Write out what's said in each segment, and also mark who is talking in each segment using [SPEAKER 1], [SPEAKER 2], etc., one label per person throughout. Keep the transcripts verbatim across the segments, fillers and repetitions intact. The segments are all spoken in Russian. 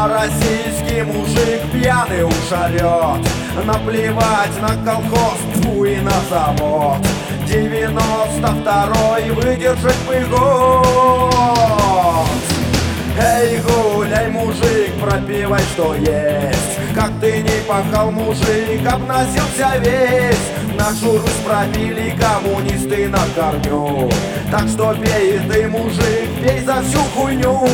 [SPEAKER 1] А российский мужик пьяный уж орёт: наплевать на колхоз, тьфу, и на завод. Девяносто второй выдержать бы год. Эй, гуляй, мужик, пропивай, что есть. Как ты не пахал, мужик, обносился весь. Нашу Русь пропили коммунисты на корню. Так что пей ты, мужик, пей за всю хуйню.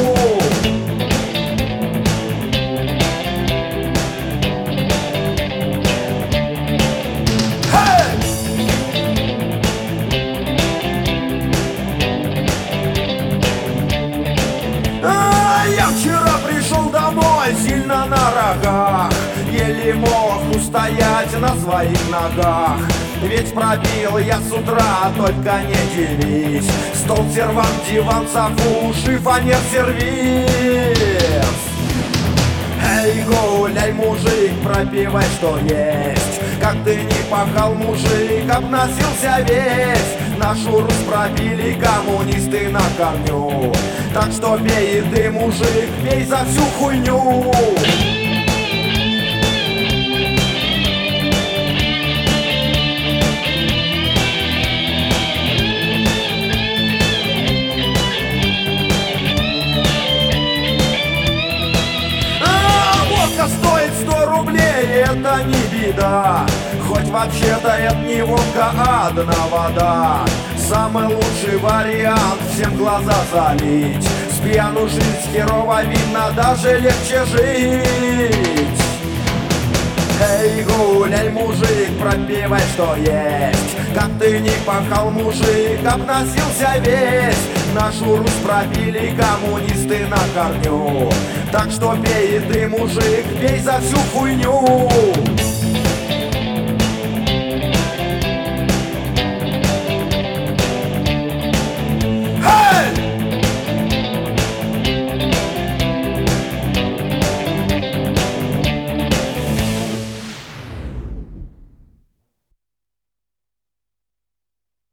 [SPEAKER 1] Вчера пришел домой сильно на рогах, еле мог устоять на своих ногах. Ведь пробил я с утра, только не дивись: стол, сервант, диван, софу, шифонер, сервис. Эй, гуляй, мужик, пропивай, что есть. Как ты не пахал, мужик, обносился весь. Нашу Русь пропили коммунисты на корню. Так что пей ты, мужик, пей за всю хуйню. Стоит сто рублей, это не беда. Хоть вообще-то это не водка, а одна вода. Самый лучший вариант — всем глаза залить. С пьяну жизнь херово видно, даже легче жить. Эй, гуляй, мужик, пропивай, что есть. Как ты не пахал, мужик, обносился весь. Нашу Русь пропили коммунисты на корню. Так что пей ты, мужик, пей за всю хуйню.